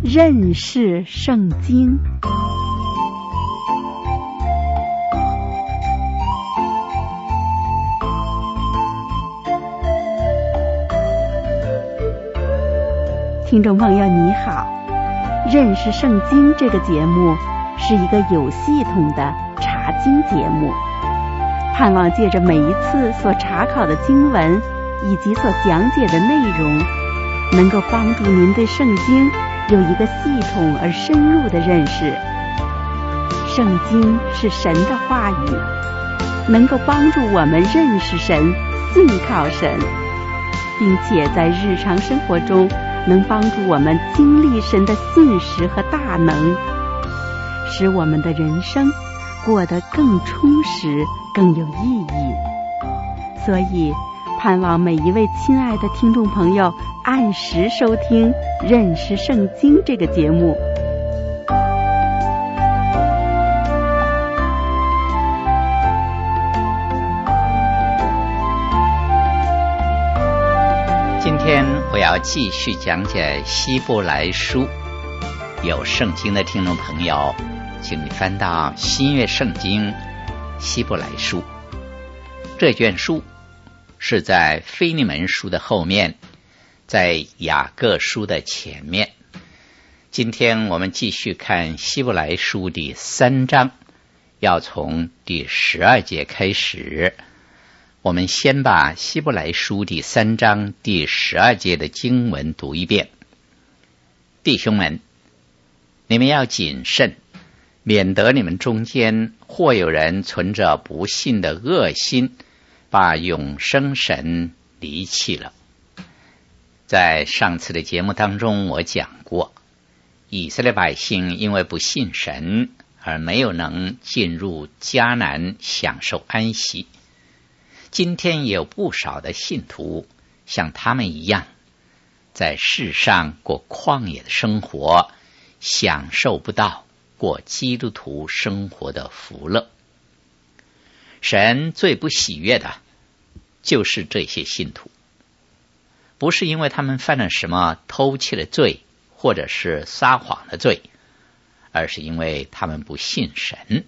认识圣经。听众朋友你好，认识圣经这个节目是一个有系统的查经节目，盼望借着每一次所查考的经文以及所讲解的内容，能够帮助您对圣经有一个系统而深入的认识。圣经是神的话语，能够帮助我们认识神、信靠神，并且在日常生活中能帮助我们经历神的信实和大能，使我们的人生过得更充实、更有意义。所以盼望每一位亲爱的听众朋友按时收听《认识圣经》这个节目。 今天我要继续讲解希伯来书。有圣经的听众朋友，请你翻到新约圣经希伯来书。这卷书是在腓利门书的后面，在雅各书的前面。今天我们继续看希伯来书第3章，要从第12节开始。我们先把希伯来书第3章第12节的经文读一遍。弟兄们，你们要谨慎，免得你们中间或有人存着不信的恶心，把永生神离弃了。在上次的节目当中，我讲过，以色列百姓因为不信神，而没有能进入迦南享受安息。今天也有不少的信徒像他们一样，在世上过旷野的生活，享受不到过基督徒生活的福乐。神最不喜悦的就是这些信徒，不是因为他们犯了什么偷窃的罪或者是撒谎的罪，而是因为他们不信神。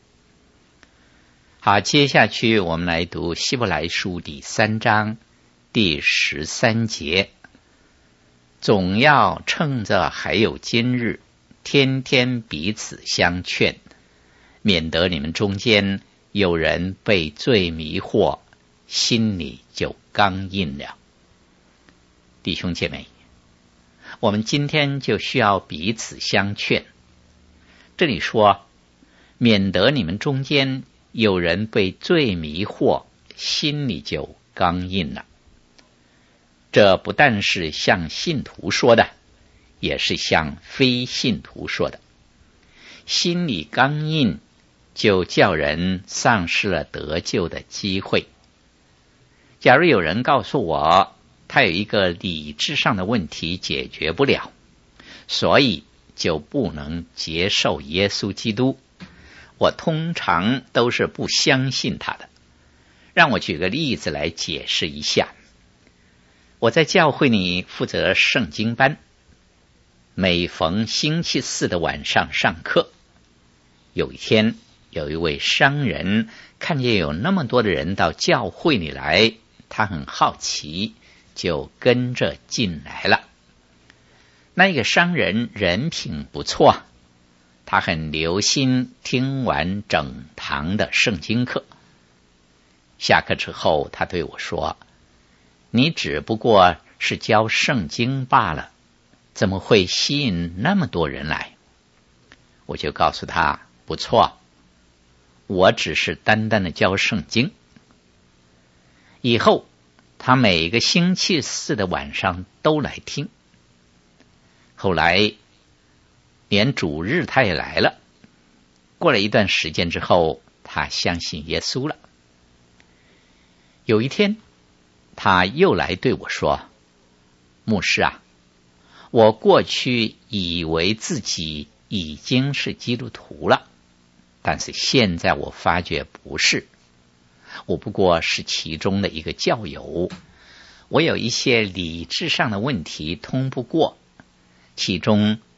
好，接下去我们来读希伯来书第3章第13节。总要趁着还有今日，天天彼此相劝，免得你们中间有人被罪迷惑，心里就刚硬了。弟兄姐妹，我们今天就需要彼此相劝。这里说，免得你们中间有人被罪迷惑，心里就刚硬了。这不但是向信徒说的，也是向非信徒说的。心里刚硬，就叫人丧失了得救的机会。假如有人告诉我，他有一个理智上的问题解决不了，所以就不能接受耶稣基督，我通常都是不相信他的。让我举个例子来解释一下。我在教会里负责圣经班，每逢星期四的晚上上课。有一天，有一位商人看见有那么多的人到教会里来，他很好奇，就跟着进来了。那个商人人品不错，他很留心听完整堂的圣经课。下课之后，他对我说，你只不过是教圣经罢了，怎么会吸引那么多人来？我就告诉他，不错，我只是单单的教圣经。以后他每个星期四的晚上都来听。后来连主日他也来了。过了一段时间之后，他相信耶稣了。有一天，他又来对我说，牧师啊，我过去以为自己已经是基督徒了，但是现在我发觉不是，我不过是其中的一个教友，我有一些理智上的问题通不过，其中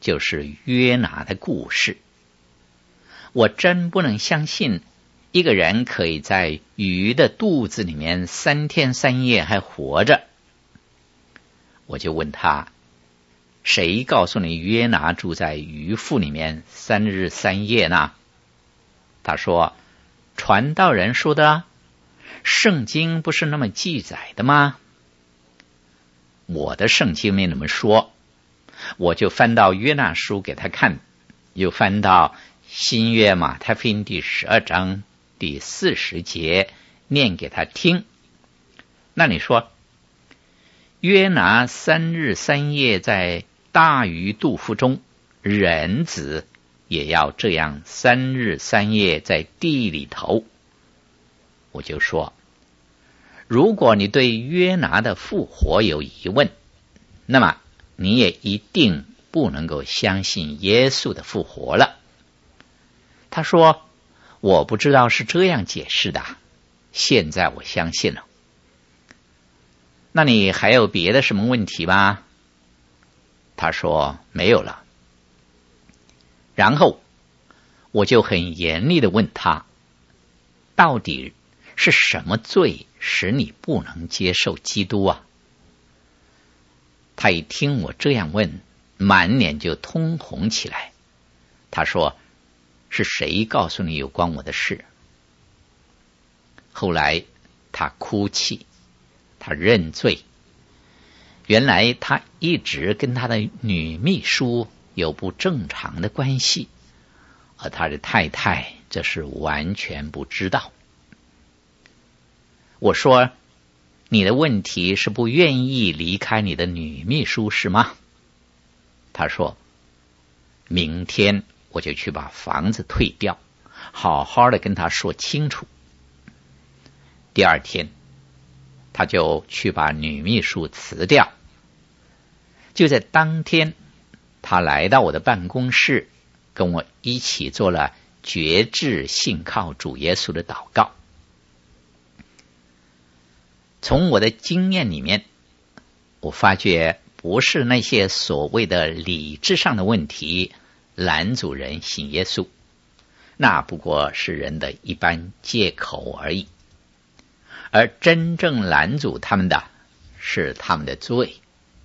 就是约拿的故事。我真不能相信一个人可以在鱼的肚子里面3天3夜还活着。我就问他，谁告诉你约拿住在鱼腹里面3日3夜呢？他说，传道人说的，圣经不是那么记载的吗？我的圣经没那么说，我就翻到约拿书给他看，又翻到新约马太福音第12章第40节念给他听。那你说，约拿3日3夜在大鱼肚腹中，人子也要这样3日3夜在地里头。我就说，如果你对约拿的复活有疑问，那么你也一定不能够相信耶稣的复活了。他说，我不知道是这样解释的，现在我相信了。那你还有别的什么问题吗？他说没有了。然后我就很严厉地问他，到底是什么罪使你不能接受基督啊？他一听我这样问，满脸就通红起来。他说，是谁告诉你有关我的事？后来他哭泣，他认罪。原来他一直跟他的女秘书有不正常的关系，而他的太太这是完全不知道。我说，你的问题是不愿意离开你的女秘书是吗？他说，明天我就去把房子退掉，好好的跟他说清楚。第2天他就去把女秘书辞掉。就在当天，他来到我的办公室，跟我一起做了决志信靠主耶稣的祷告。从我的经验里面，我发觉不是那些所谓的理智上的问题拦阻人信耶稣，那不过是人的一般借口而已，而真正拦阻他们的是他们的罪。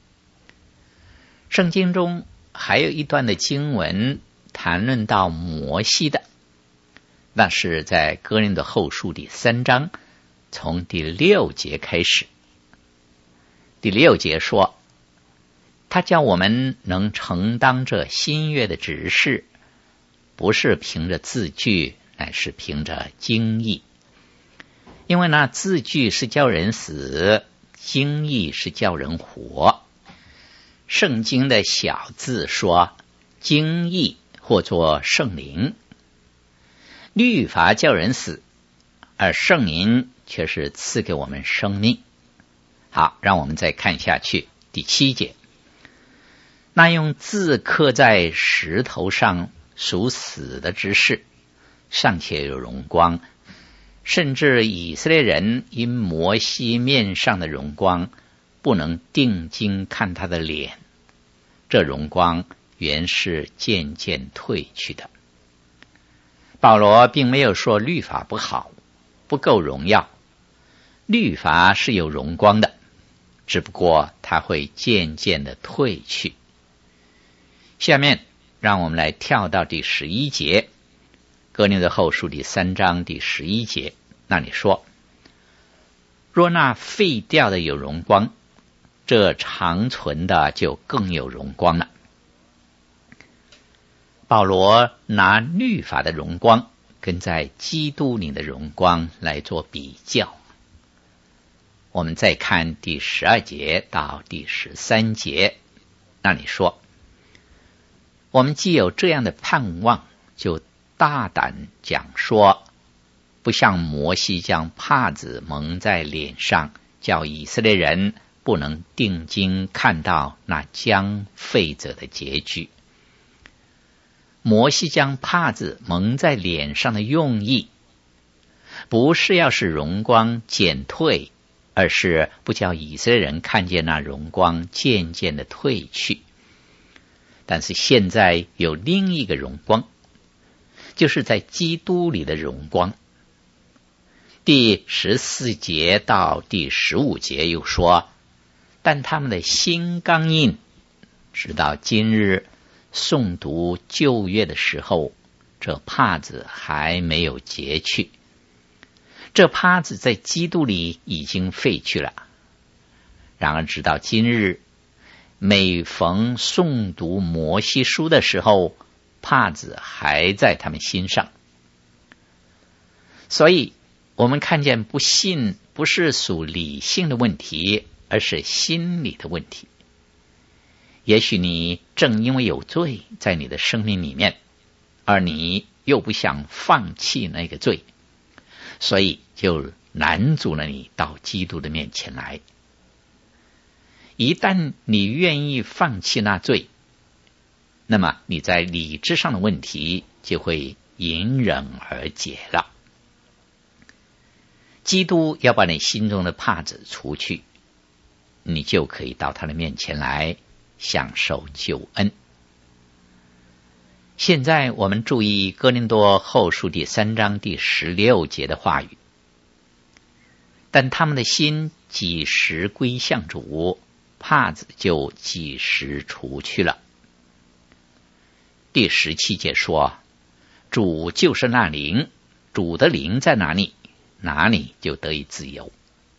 圣经中还有一段的经文谈论到摩西的，那是在哥林多后书第3章从第6节开始。第6节说，他叫我们能承当这新约的指示，不是凭着字句，乃是凭着经义。因为那字句是叫人死，经义是叫人活。圣经的小字说，经义或作圣灵。律法叫人死，而圣灵却是赐给我们生命。好，让我们再看下去，第7节。那用字刻在石头上属死的之事，尚且有荣光，甚至以色列人因摩西面上的荣光，不能定睛看他的脸，这荣光原是渐渐退去的。保罗并没有说律法不好，不够荣耀，律法是有荣光的，只不过它会渐渐的退去。下面让我们来跳到第11节，哥林多后书第3章第11节，那里说，若那废掉的有荣光，这长存的就更有荣光了。保罗拿律法的荣光跟在基督里的荣光来做比较。我们再看第12节到第13节，那里说，我们既有这样的盼望，就大胆讲说，不像摩西将帕子蒙在脸上，叫以色列人不能定睛看到那将废者的结局。摩西将帕子蒙在脸上的用意，不是要使荣光减退，而是不叫以色列人看见那荣光渐渐的退去。 但是现在有另一个荣光，就是在基督里的荣光。第14节到第15节又说，但他们的心刚硬，直到今日诵读旧约的时候，这帕子还没有揭去。这帕子在基督里已经废去了。然而直到今日，每逢诵读摩西书的时候，帕子还在他们心上。所以我们看见不信不是属理性的问题，而是心理的问题。也许你正因为有罪在你的生命里面，而你又不想放弃那个罪，所以就拦阻了你到基督的面前来。一旦你愿意放弃那罪，那么你在理智上的问题就会迎刃而解了。基督要把你心中的帕子除去，你就可以到他的面前来享受救恩。现在我们注意哥林多后书第3章第16节的话语，但他们的心几时归向主，帕子就几时除去了。第17节说，主就是那灵，主的灵在哪里，哪里就得以自由。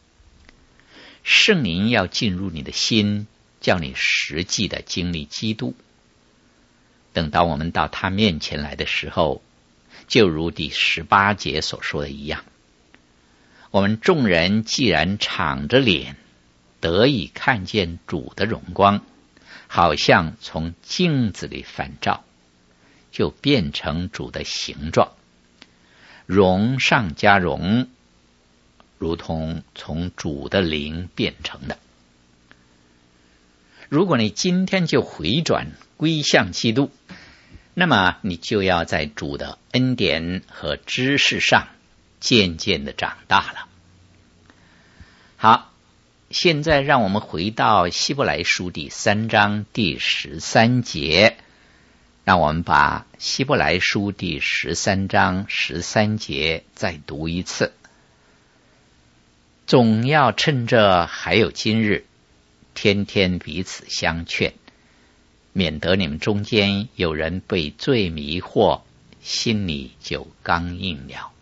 圣灵要进入你的心，叫你实际的经历基督。等到我们到他面前来的时候，就如第18节所说的一样，我们众人既然敞着脸得以看见主的荣光，好像从镜子里反照，就变成主的形状，荣上加荣，如同从主的灵变成的。如果你今天就回转归向基督，那么你就要在主的恩典和知识上渐渐的长大了。好，现在让我们回到希伯来书第3章第13节，让我们把希伯来书第13章13节再读一次。总要趁着还有今日，天天彼此相劝，免得你们中间有人被罪迷惑，心里就刚硬了。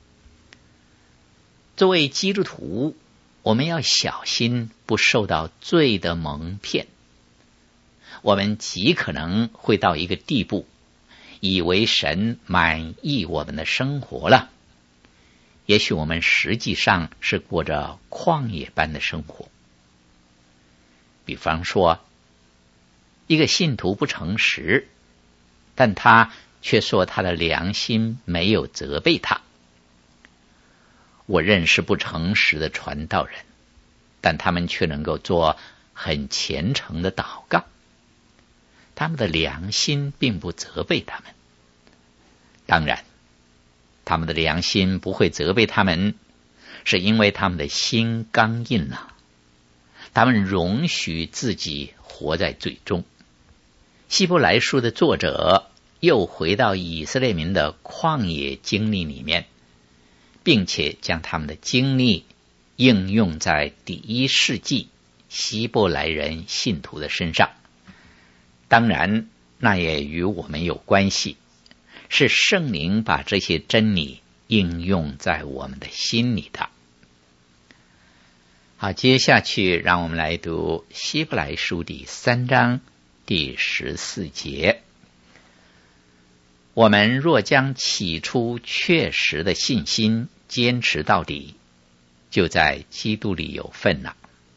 作为基督徒，我们要小心不受到罪的蒙骗。我们极可能会到一个地步，以为神满意我们的生活了，也许我们实际上是过着旷野般的生活。比方说，一个信徒不诚实，但他却说他的良心没有责备他。我认识不诚实的传道人，但他们却能够做很虔诚的祷告，他们的良心并不责备他们。当然，他们的良心不会责备他们，是因为他们的心刚硬了，他们容许自己活在罪中。希伯来书的作者又回到以色列民的旷野经历里面，并且将他们的经历应用在第1世纪希伯来人信徒的身上。当然，那也与我们有关系，是圣灵把这些真理应用在我们的心里的。好，接下去让我们来读希伯来书第3章第14节。我们若将起初确实的信心坚持到底，就在基督里有份了。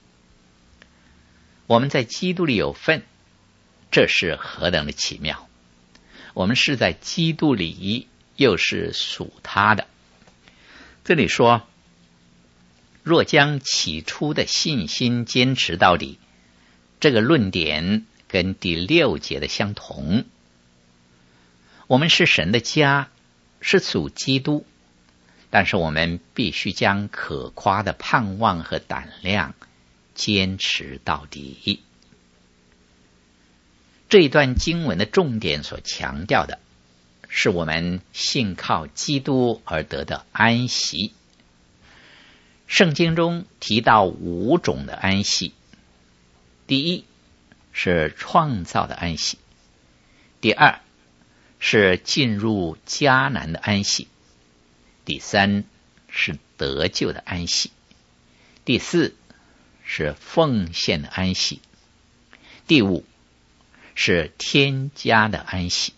我们在基督里有份，这是何等的奇妙！我们是在基督里，又是属他的。这里说，若将起初的信心坚持到底，这个论点跟第6节的相同。我们是神的家，是属基督，但是我们必须将可夸的盼望和胆量坚持到底。 这一段经文的重点所强调的是我们信靠基督而得的安息。圣经中提到5种的安息，第一是创造的安息，第二是进入迦南的安息，第三是得救的安息，第四是奉献的安息，第五是天家的安息。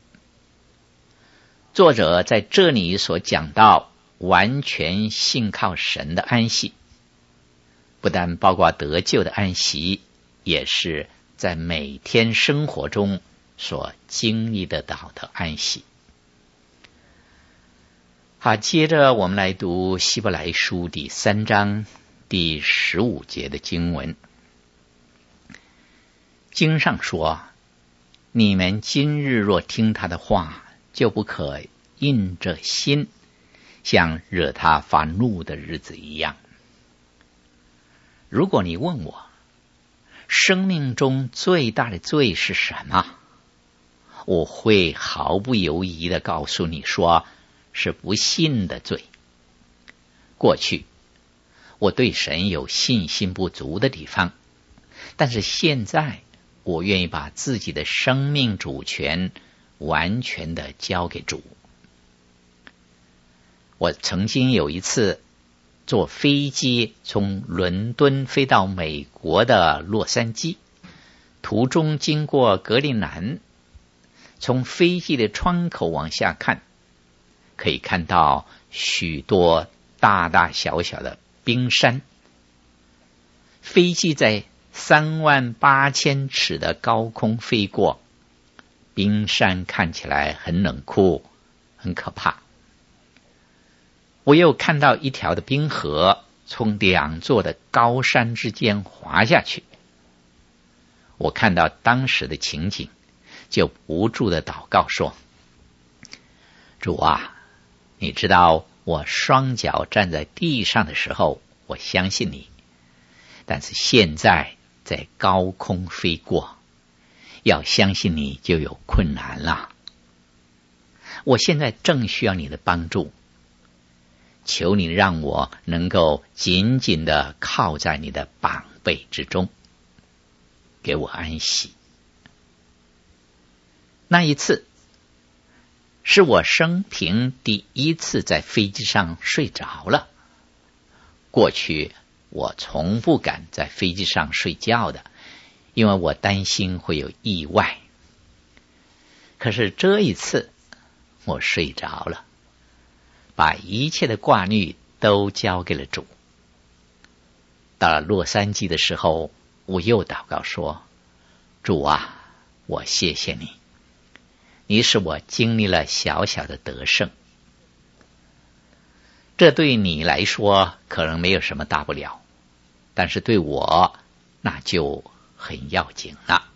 作者在这里所讲到完全信靠神的安息，不但包括得救的安息，也是在每天生活中所经历得到的安息。好，接着我们来读希伯来书第3章第15节的经文。经上说，你们今日若听他的话，就不可硬着心，像惹他发怒的日子一样。如果你问我，生命中最大的罪是什么？我会毫不犹疑地告诉你说，是不信的罪。过去我对神有信心不足的地方，但是现在我愿意把自己的生命主权完全的交给主。我曾经有一次坐飞机从伦敦飞到美国的洛杉矶，途中经过格陵兰，从飞机的窗口往下看，可以看到许多大大小小的冰山。飞机在38000尺的高空飞过，冰山看起来很冷酷，很可怕。我又看到一条的冰河从2座的高山之间滑下去。我看到当时的情景，就不住的祷告说，主啊，你知道我双脚站在地上的时候，我相信你，但是现在在高空飞过，要相信你就有困难了。我现在正需要你的帮助，求你让我能够紧紧地靠在你的膀臂之中，给我安息。那一次是我生平第一次在飞机上睡着了。过去我从不敢在飞机上睡觉的，因为我担心会有意外。可是这一次我睡着了，把一切的挂虑都交给了主。到了洛杉矶的时候，我又祷告说，主啊，我谢谢你，你使我经历了小小的得胜。这对你来说可能没有什么大不了，但是对我那就很要紧了。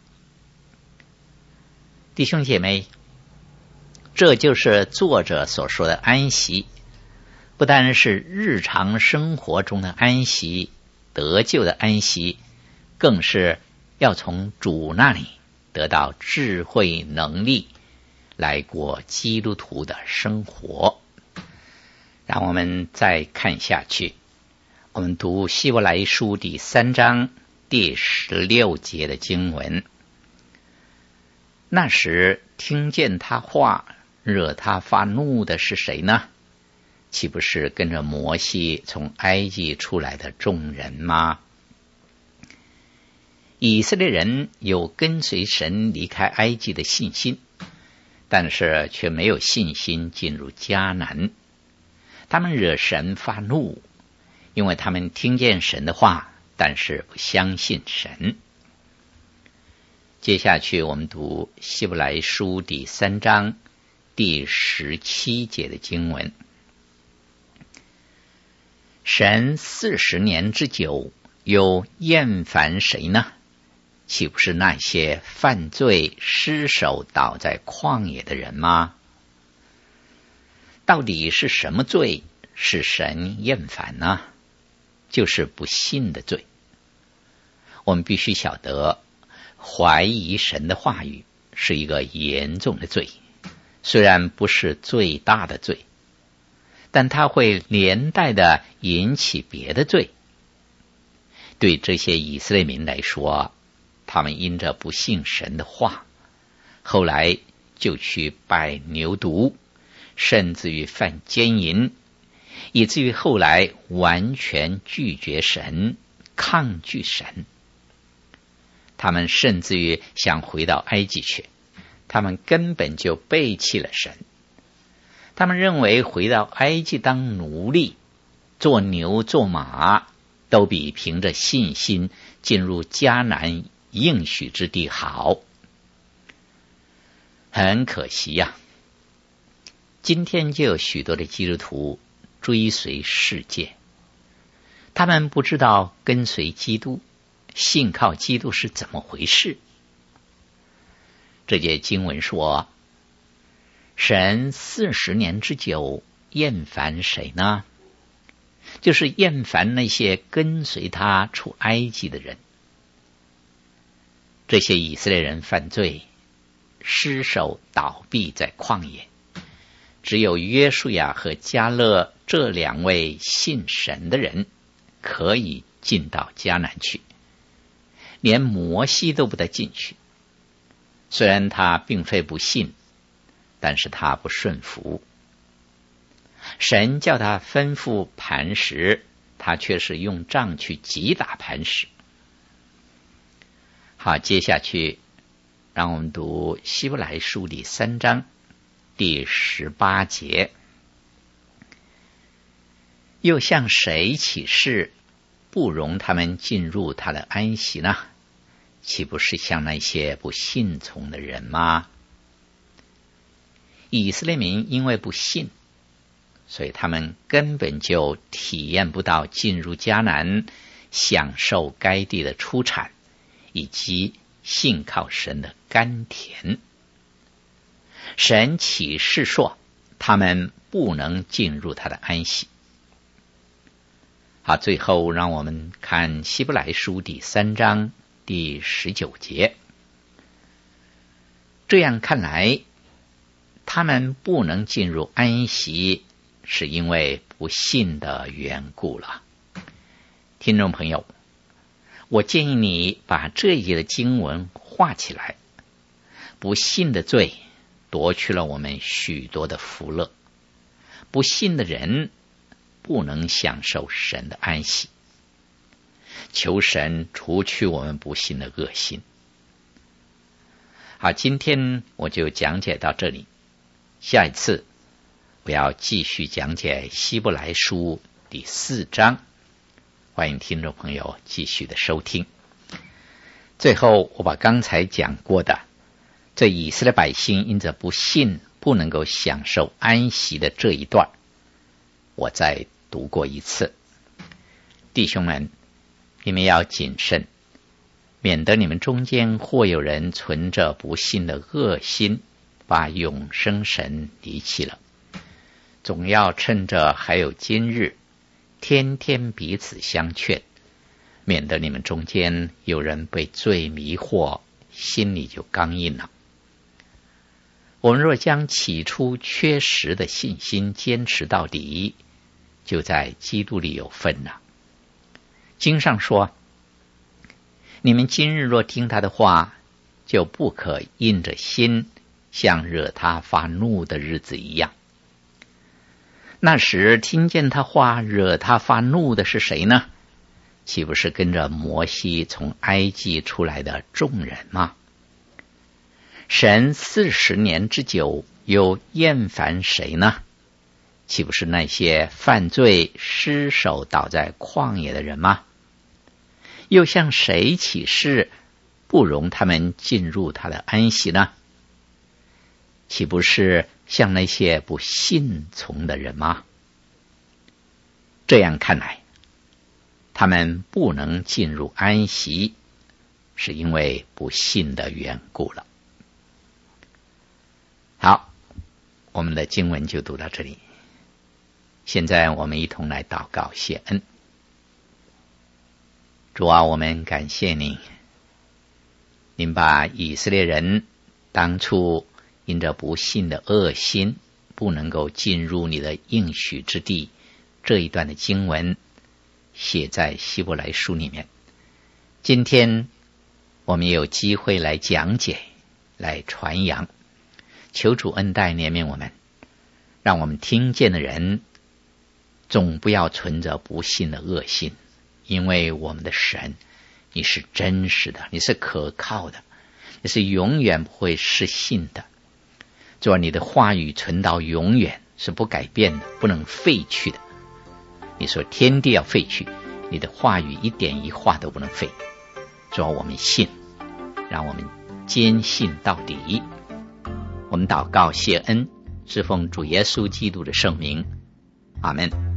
弟兄姐妹，这就是作者所说的安息，不单是日常生活中的安息，得救的安息，更是要从主那里得到智慧能力，来过基督徒的生活。让我们再看下去，我们读希伯来书第3章第16节的经文。那时听见他话惹他发怒的是谁呢？岂不是跟着摩西从埃及出来的众人吗？以色列人有跟随神离开埃及的信心，但是却没有信心进入迦南。他们惹神发怒，因为他们听见神的话，但是不相信神。接下去我们读希伯来书第3章第17节的经文。神40年之久，又厌烦谁呢？岂不是那些犯罪失手倒在旷野的人吗？到底是什么罪是神厌烦呢？就是不信的罪。我们必须晓得， 怀疑神的话语是一个严重的罪，虽然不是最大的罪，但它会连带的引起别的罪。对这些以色列民来说，他们因着不信神的话，后来就去拜牛犊，甚至于犯奸淫，以至于后来完全拒绝神，抗拒神。他们甚至于想回到埃及去，他们根本就背弃了神。他们认为回到埃及当奴隶，做牛做马，都比凭着信心进入迦南应许之地好。很可惜呀，今天就有许多的基督徒追随世界，他们不知道跟随基督，信靠基督是怎么回事。这节经文说，神40年之久厌烦谁呢？就是厌烦那些跟随他出埃及的人。这些以色列人犯罪，失手倒闭在旷野，只有约书亚和迦勒这2位信神的人可以进到迦南去，连摩西都不得进去。虽然他并非不信，但是他不顺服。神叫他吩咐磐石，他却是用杖去击打磐石。好，接下去让我们读希伯来书第3章第18节。又向谁起誓，不容他们进入他的安息呢？岂不是像那些不信从的人吗？以色列民因为不信，所以他们根本就体验不到进入迦南，享受该地的出产，以及信靠神的甘甜。神启示说，他们不能进入他的安息。好，最后让我们看希伯来书第3章第19节。这样看来，他们不能进入安息，是因为不信的缘故了。听众朋友，我建议你把这一节的经文画起来。不信的罪夺去了我们许多的福乐，不信的人不能享受神的安息。求神除去我们不信的恶心。好，今天我就讲解到这里，下一次我要继续讲解希伯来书第4章，欢迎听众朋友继续的收听。最后，我把刚才讲过的这以色列百姓因着不信不能够享受安息的这一段，我再读过一次。弟兄们，你们要谨慎，免得你们中间或有人存着不信的恶心，把永生神离弃了。总要趁着还有今日，天天彼此相劝，免得你们中间有人被罪迷惑，心里就刚硬了。我们若将起初缺失的信心坚持到底，就在基督里有份了。经上说，你们今日若听他的话，就不可硬着心，像惹他发怒的日子一样。那时听见他话惹他发怒的是谁呢？岂不是跟着摩西从埃及出来的众人吗？神40年之久又厌烦谁呢？岂不是那些犯罪失手倒在旷野的人吗？又向谁起誓，不容他们进入他的安息呢？岂不是像那些不信从的人吗？这样看来，他们不能进入安息，是因为不信的缘故了。好，我们的经文就读到这里。现在我们一同来祷告谢恩。主啊，我们感谢你， 您把以色列人当初因着不信的恶心不能够进入你的应许之地这一段的经文写在希伯来书里面。今天我们也有机会来讲解，来传扬，求主恩待怜悯我们，让我们听见的人总不要存着不信的恶心，因为我们的神你是真实的，你是可靠的，你是永远不会失信的。主啊，你的话语存到永远，是不改变的，不能废去的。你说天地要废去，你的话语一点一画都不能废。主啊，我们信，让我们坚信到底。我们祷告谢恩，是奉主耶稣基督的圣名，阿们。